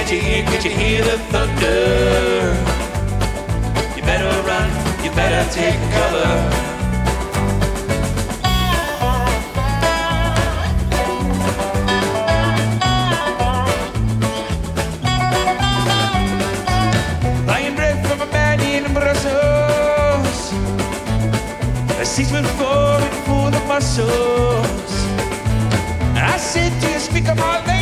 Can't you hear the thunder? You better run, you better take cover. Buying bread from a man in Brussels. A season for the muscles. I said, do you speak of my language?